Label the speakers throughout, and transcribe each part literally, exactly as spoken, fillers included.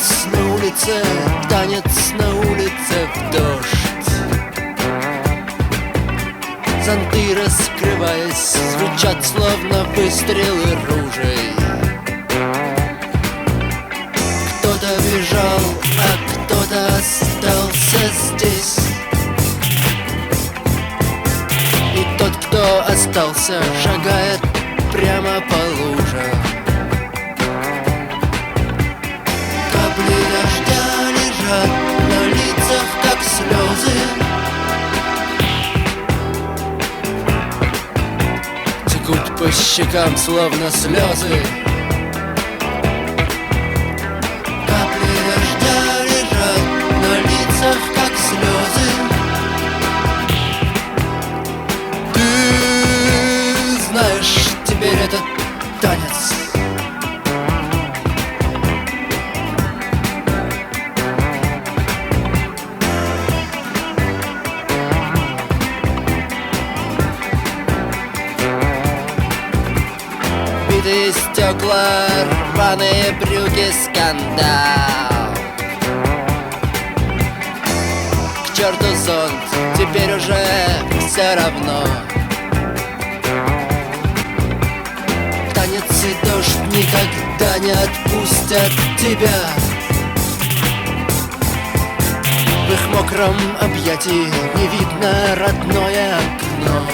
Speaker 1: Танец на улице, танец на улице в дождь. Зонты, раскрываясь, звучат словно выстрелы ружей. Кто-то бежал, а кто-то остался здесь. И тот, кто остался, шагает прямо по лужам. Капли дождя лежат на лицах, как слезы. Текут по щекам, словно слезы. Капли дождя лежат на лицах, как слезы. Ты знаешь, теперь этот танец. Битые стекла, рваные брюки, скандал. К черту зонт, теперь уже все равно. Танец и дождь никогда не отпустят тебя. В их мокром объятии не видно родное окно.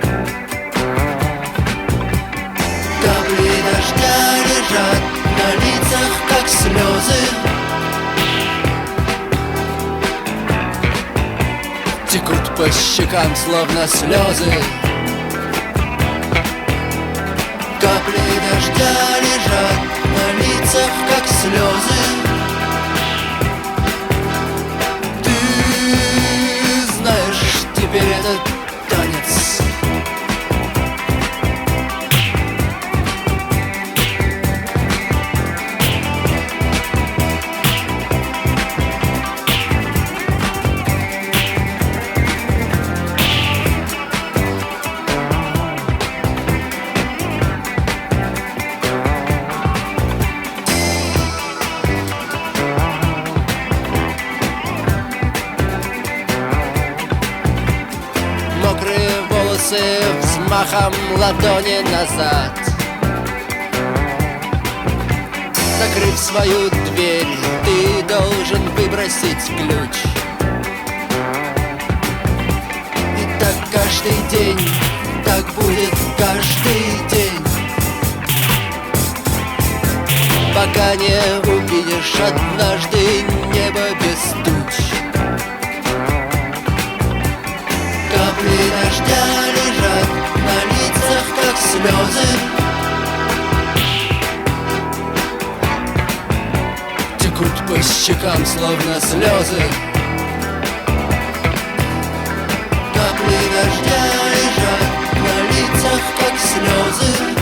Speaker 1: Капли дождя лежат на лицах, как слезы. Текут по щекам, словно слезы. Капли дождя лежат на лицах, как слезы. Ты знаешь, теперь этот танец. Мокрые волосы взмахом ладони назад. Закрыв свою дверь, ты должен выбросить ключ. И так каждый день, так будет каждый день, пока не увидишь однажды небо без туч. Капли дождя лежат на лицах, как слезы. Текут по щекам, словно слезы. Капли дождя лежат на лицах, как слезы.